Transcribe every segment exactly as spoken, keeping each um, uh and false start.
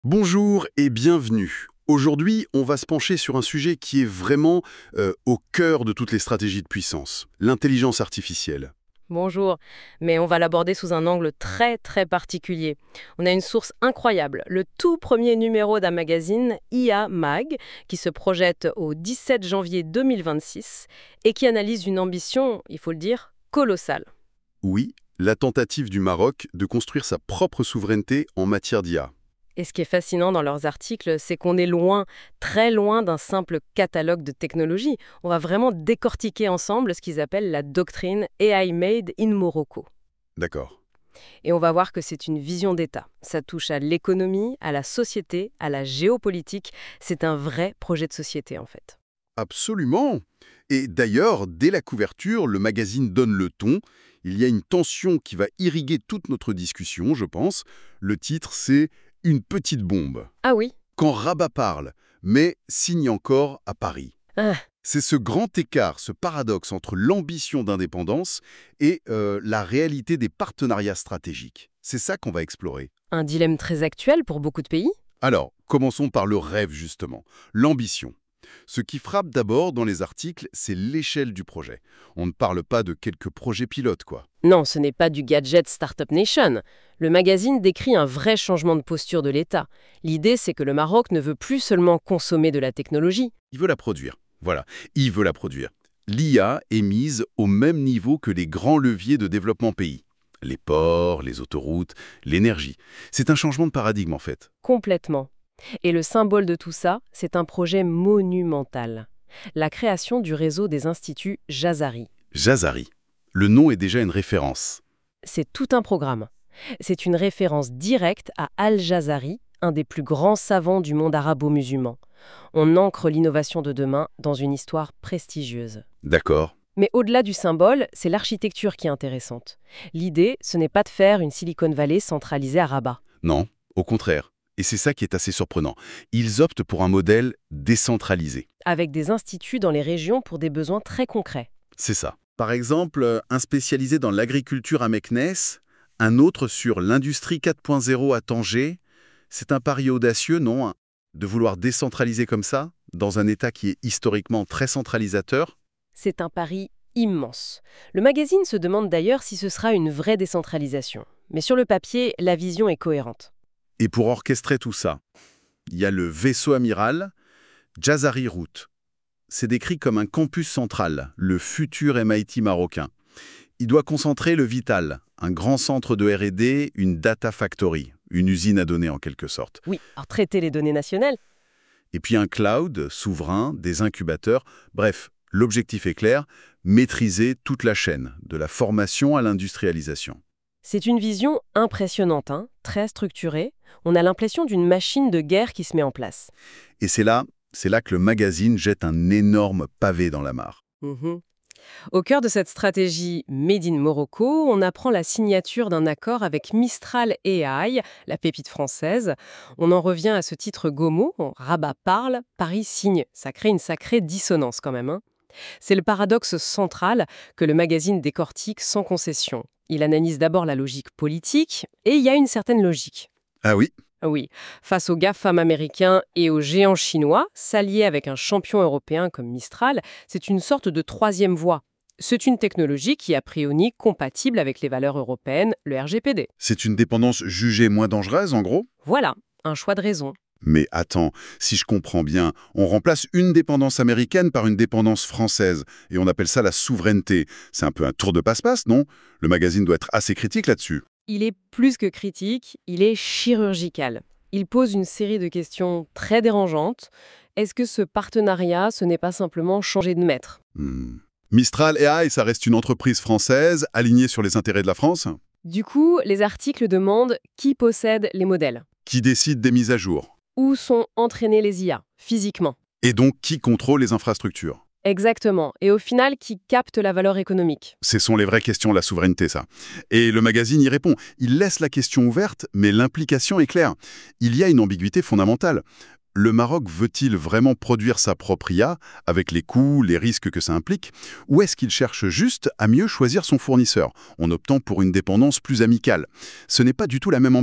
Bonjour et bienvenue. Aujourd'hui, on va se pencher sur un sujet qui est vraiment euh, au cœur de toutes les stratégies de puissance, l'intelligence artificielle. Bonjour, mais on va l'aborder sous un angle très très particulier. On a une source incroyable, le tout premier numéro d'un magazine I A Mag, qui se projette au dix-sept janvier deux mille vingt-six et qui analyse une ambition, il faut le dire, colossale. Oui, la tentative du Maroc de construire sa propre souveraineté en matière d'I A. Et ce qui est fascinant dans leurs articles, c'est qu'on est loin, très loin d'un simple catalogue de technologies. On va vraiment décortiquer ensemble ce qu'ils appellent la doctrine A I Made in Morocco. D'accord. Et on va voir que c'est une vision d'État. Ça touche à l'économie, à la société, à la géopolitique. C'est un vrai projet de société, en fait. Absolument. Et d'ailleurs, dès la couverture, le magazine donne le ton. Il y a une tension qui va irriguer toute notre discussion, je pense. Le titre, c'est « Une petite bombe ». Ah oui? Quand Rabat parle, mais signe encore à Paris. Ah, C'est ce grand écart, ce paradoxe entre l'ambition d'indépendance et euh, la réalité des partenariats stratégiques. C'est ça qu'on va explorer. un dilemme très actuel pour beaucoup de pays? Alors, commençons par le rêve justement, l'ambition. Ce qui frappe d'abord dans les articles, c'est l'échelle du projet. On ne parle pas de quelques projets pilotes, quoi. Non, ce n'est pas du gadget Startup Nation. Le magazine décrit un vrai changement de posture de l'État. L'idée, c'est que le Maroc ne veut plus seulement consommer de la technologie. Il veut la produire. Voilà, il veut la produire. L'I A est mise au même niveau que les grands leviers de développement pays. Les ports, les autoroutes, l'énergie. C'est un changement de paradigme en fait. Complètement. Et le symbole de tout ça, c'est un projet monumental. La création du réseau des instituts Jazari. Jazari. Le nom est déjà une référence. C'est tout un programme. C'est une référence directe à Al-Jazari, un des plus grands savants du monde arabo-musulman. On ancre l'innovation de demain dans une histoire prestigieuse. D'accord. Mais au-delà du symbole, c'est l'architecture qui est intéressante. L'idée, ce n'est pas de faire une Silicon Valley centralisée à Rabat. Non, au contraire. Et c'est ça qui est assez surprenant. Ils optent pour un modèle décentralisé. Avec des instituts dans les régions pour des besoins très concrets. C'est ça. Par exemple, un spécialisé dans l'agriculture à Meknès, un autre sur l'industrie quatre point zéro à Tanger. C'est un pari audacieux, non, hein, de vouloir décentraliser comme ça, dans un État qui est historiquement très centralisateur. C'est un pari immense. Le magazine se demande d'ailleurs si ce sera une vraie décentralisation. Mais sur le papier, la vision est cohérente. Et pour orchestrer tout ça, il y a le vaisseau amiral, Jazari Route. C'est décrit comme un campus central, le futur M I T marocain. Il doit concentrer le vital, un grand centre de R et D, une data factory, une usine à données en quelque sorte. Oui, alors traiter les données nationales. Et puis un cloud souverain, des incubateurs, bref, l'objectif est clair, maîtriser toute la chaîne, de la formation à l'industrialisation. C'est une vision impressionnante, hein, très structurée. On a l'impression d'une machine de guerre qui se met en place. Et c'est là, c'est là que le magazine jette un énorme pavé dans la mare. Mhm. Au cœur de cette stratégie Made in Morocco, on apprend la signature d'un accord avec Mistral A I, la pépite française. On en revient à ce titre Gomo, Rabat parle, Paris signe. Ça crée une sacrée dissonance quand même, hein. C'est le paradoxe central que le magazine décortique sans concession. Il analyse d'abord la logique politique, et il y a une certaine logique. Ah oui? Oui, face aux GAFAM américains et aux géants chinois, s'allier avec un champion européen comme Mistral, c'est une sorte de troisième voie. C'est une technologie qui est a priori compatible avec les valeurs européennes, le R G P D. C'est une dépendance jugée moins dangereuse, en gros? Voilà, un choix de raison. Mais attends, si je comprends bien, on remplace une dépendance américaine par une dépendance française, et on appelle ça la souveraineté. C'est un peu un tour de passe-passe, non? Le magazine doit être assez critique là-dessus. Il est plus que critique, il est chirurgical. Il pose une série de questions très dérangeantes. Est-ce que ce partenariat, ce n'est pas simplement changer de maître? Hmm. Mistral A I, ça reste une entreprise française, alignée sur les intérêts de la France, Du coup, les articles demandent qui possède les modèles, qui décide des mises à jour, où sont entraînés les I A, physiquement. et donc qui contrôle les infrastructures. Exactement. Et au final, qui capte la valeur économique. Ce sont les vraies questions de la souveraineté, ça. Et le magazine y répond. Il laisse la question ouverte, mais l'implication est claire. Il y a une ambiguïté fondamentale. Le Maroc veut-il vraiment produire sa propre I A, avec les coûts, les risques que ça implique, ou est-ce qu'il cherche juste à mieux choisir son fournisseur, en optant pour une dépendance plus amicale? Ce n'est pas du tout la même ambition.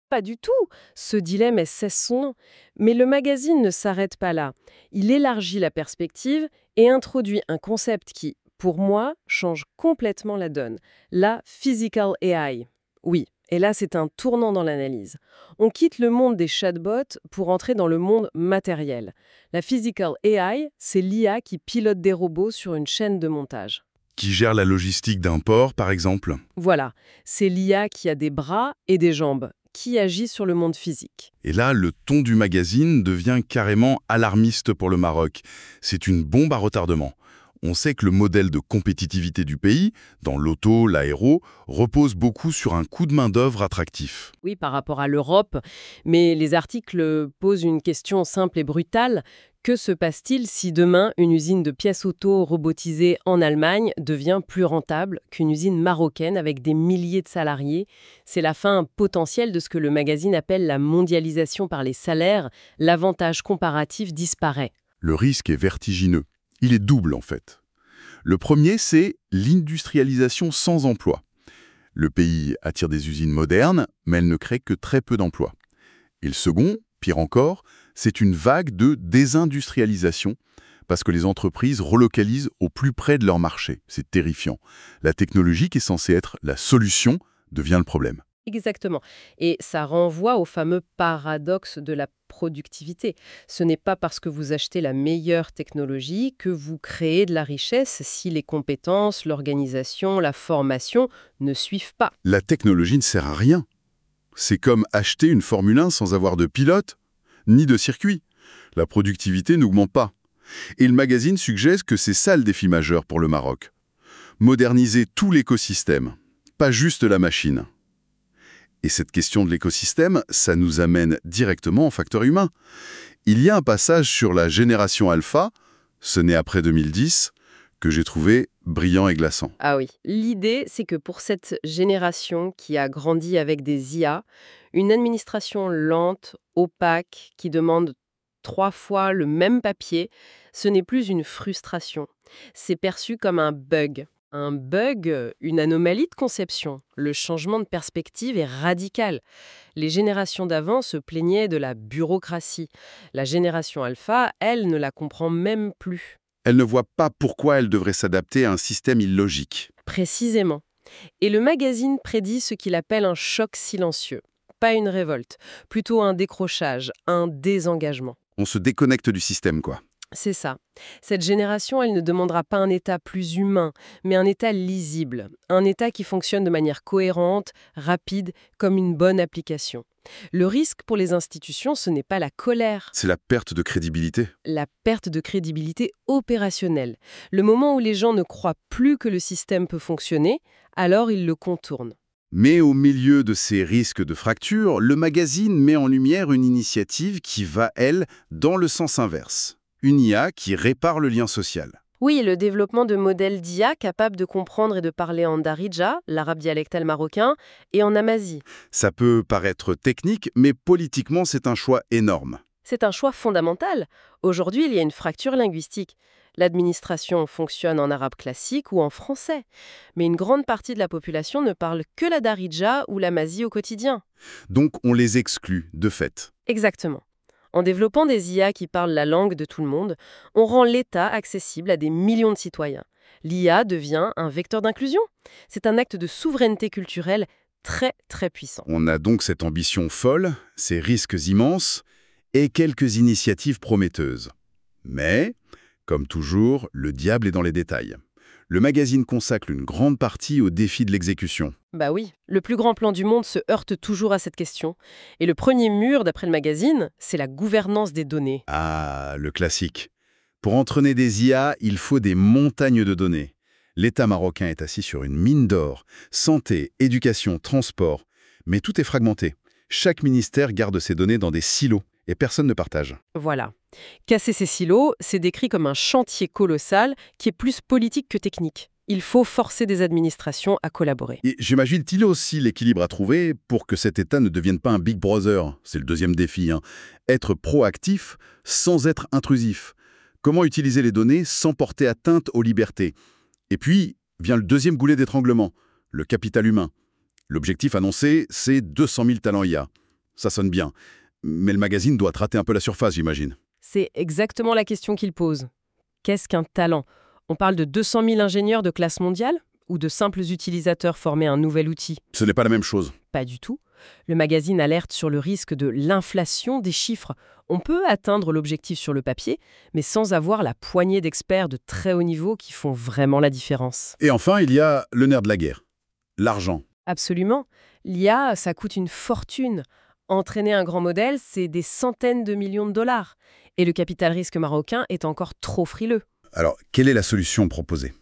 Pas du tout. Ce dilemme est cesse son nom. Mais le magazine ne s'arrête pas là. Il élargit la perspective et introduit un concept qui, pour moi, change complètement la donne. La Physical A I. Oui, et là c'est un tournant dans l'analyse. On quitte le monde des chatbots pour entrer dans le monde matériel. La Physical A I, c'est l'I A qui pilote des robots sur une chaîne de montage. Qui gère la logistique d'un port, par exemple. Voilà, c'est l'I A qui a des bras et des jambes, qui agit sur le monde physique. Et là, le ton du magazine devient carrément alarmiste pour le Maroc. C'est une bombe à retardement. On sait que le modèle de compétitivité du pays, dans l'auto, l'aéro, repose beaucoup sur un coût de main-d'œuvre attractif. Oui, par rapport à l'Europe, mais les articles posent une question simple et brutale. Que se passe-t-il si demain, une usine de pièces auto robotisée en Allemagne devient plus rentable qu'une usine marocaine avec des milliers de salariés? C'est la fin potentielle de ce que le magazine appelle la mondialisation par les salaires. L'avantage comparatif disparaît. Le risque est vertigineux. Il est double, en fait. Le premier, c'est l'industrialisation sans emploi. Le pays attire des usines modernes, mais elle ne crée que très peu d'emplois. Et le second, pire encore, c'est une vague de désindustrialisation, parce que les entreprises relocalisent au plus près de leur marché. C'est terrifiant. La technologie qui est censée être la solution devient le problème. Exactement. Et ça renvoie au fameux paradoxe de la productivité. Ce n'est pas parce que vous achetez la meilleure technologie que vous créez de la richesse si les compétences, l'organisation, la formation ne suivent pas. La technologie ne sert à rien. C'est comme acheter une Formule un sans avoir de pilote, ni de circuit. La productivité n'augmente pas. Et le magazine suggère que c'est ça le défi majeur pour le Maroc. Moderniser tout l'écosystème, pas juste la machine. Et cette question de l'écosystème, ça nous amène directement au facteur humain. Il y a un passage sur la génération alpha, ce n'est après deux mille dix, que j'ai trouvé brillant et glaçant. Ah oui. L'idée, c'est que pour cette génération qui a grandi avec des I A, une administration lente, opaque, qui demande trois fois le même papier, ce n'est plus une frustration. C'est perçu comme un bug. Un bug, une anomalie de conception. Le changement de perspective est radical. Les générations d'avant se plaignaient de la bureaucratie. La génération alpha, elle, ne la comprend même plus. Elle ne voit pas pourquoi elle devrait s'adapter à un système illogique. Précisément. Et le magazine prédit ce qu'il appelle un choc silencieux. Pas une révolte, plutôt un décrochage, un désengagement. On se déconnecte du système, quoi. C'est ça. Cette génération, elle ne demandera pas un État plus humain, mais un État lisible. Un État qui fonctionne de manière cohérente, rapide, comme une bonne application. Le risque pour les institutions, ce n'est pas la colère. C'est la perte de crédibilité. La perte de crédibilité opérationnelle. Le moment où les gens ne croient plus que le système peut fonctionner, alors ils le contournent. Mais au milieu de ces risques de fracture, le magazine met en lumière une initiative qui va, elle, dans le sens inverse. Une I A qui répare le lien social. Oui, le développement de modèles d'I A capables de comprendre et de parler en darija, l'arabe dialectal marocain, et en amazi. Ça peut paraître technique, mais politiquement, c'est un choix énorme. C'est un choix fondamental. Aujourd'hui, il y a une fracture linguistique. L'administration fonctionne en arabe classique ou en français. Mais une grande partie de la population ne parle que la darija ou l'amazi au quotidien. Donc on les exclut, de fait. Exactement. En développant des I A qui parlent la langue de tout le monde, on rend l'État accessible à des millions de citoyens. L'I A devient un vecteur d'inclusion. C'est un acte de souveraineté culturelle très, très puissant. On a donc cette ambition folle, ces risques immenses et quelques initiatives prometteuses. Mais, comme toujours, le diable est dans les détails. Le magazine consacre une grande partie au défi de l'exécution. Bah oui, le plus grand plan du monde se heurte toujours à cette question. Et le premier mur, d'après le magazine, c'est la gouvernance des données. Ah, le classique. Pour entraîner des I A, il faut des montagnes de données. L'État marocain est assis sur une mine d'or. Santé, éducation, transport. Mais tout est fragmenté. Chaque ministère garde ses données dans des silos et personne ne partage. Voilà. Casser ces silos, c'est décrit comme un chantier colossal qui est plus politique que technique. Il faut forcer des administrations à collaborer. Et j'imagine-t-il aussi l'équilibre à trouver pour que cet État ne devienne pas un Big Brother. C'est le deuxième défi. Hein. Être proactif sans être intrusif. Comment utiliser les données sans porter atteinte aux libertés? Et puis, vient le deuxième goulet d'étranglement, le capital humain. L'objectif annoncé, c'est deux cent mille talents I A. ça sonne bien. Mais le magazine doit trater un peu la surface, j'imagine. C'est exactement la question qu'il pose. Qu'est-ce qu'un talent? On parle de deux cent mille ingénieurs de classe mondiale ou de simples utilisateurs formés à un nouvel outil? Ce n'est pas la même chose. Pas du tout. Le magazine alerte sur le risque de l'inflation des chiffres. On peut atteindre l'objectif sur le papier, mais sans avoir la poignée d'experts de très haut niveau qui font vraiment la différence. Et enfin, il y a le nerf de la guerre. L'argent. Absolument. L'I A, ça coûte une fortune. Entraîner un grand modèle, c'est des centaines de millions de dollars. Et le capital risque marocain est encore trop frileux. Alors, quelle est la solution proposée?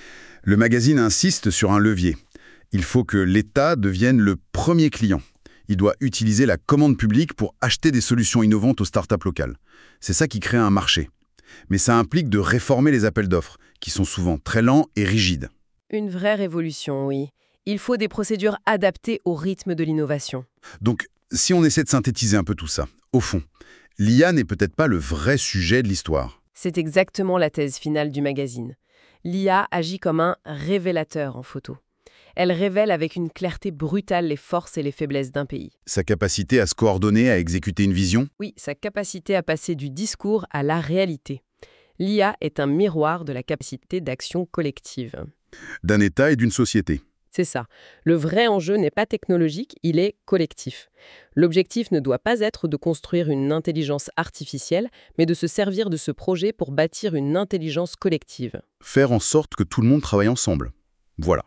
Le magazine insiste sur un levier. Il faut que l'État devienne le premier client. Il doit utiliser la commande publique pour acheter des solutions innovantes aux startups locales. C'est ça qui crée un marché. Mais ça implique de réformer les appels d'offres, qui sont souvent très lents et rigides. Une vraie révolution, oui. Il faut des procédures adaptées au rythme de l'innovation. Donc, si on essaie de synthétiser un peu tout ça, au fond, l'I A n'est peut-être pas le vrai sujet de l'histoire. C'est exactement la thèse finale du magazine. L'I A agit comme un révélateur en photo. Elle révèle avec une clarté brutale les forces et les faiblesses d'un pays. Sa capacité à se coordonner, à exécuter une vision? Oui, sa capacité à passer du discours à la réalité. L'I A est un miroir de la capacité d'action collective. D'un État et d'une société. C'est ça. Le vrai enjeu n'est pas technologique, il est collectif. L'objectif ne doit pas être de construire une intelligence artificielle, mais de se servir de ce projet pour bâtir une intelligence collective. Faire en sorte que tout le monde travaille ensemble. Voilà.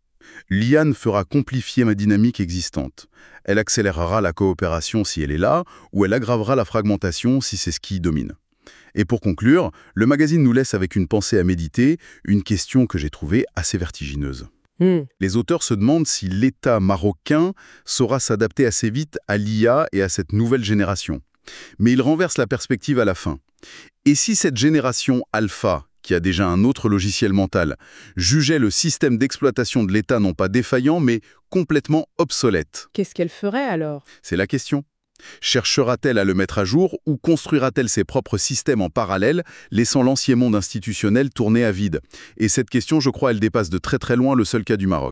L'I A fera complexifier ma dynamique existante. Elle accélérera la coopération si elle est là, ou elle aggravera la fragmentation si c'est ce qui domine. Et pour conclure, le magazine nous laisse avec une pensée à méditer, une question que j'ai trouvée assez vertigineuse. Hmm. Les auteurs se demandent si l'État marocain saura s'adapter assez vite à l'I A et à cette nouvelle génération. Mais ils renversent la perspective à la fin. Et si cette génération alpha, qui a déjà un autre logiciel mental, jugeait le système d'exploitation de l'État non pas défaillant, mais complètement obsolète? Qu'est-ce qu'elle ferait alors? C'est la question. Cherchera-t-elle à le mettre à jour ou construira-t-elle ses propres systèmes en parallèle, laissant l'ancien monde institutionnel tourner à vide? Et cette question, je crois, elle dépasse de très très loin le seul cas du Maroc.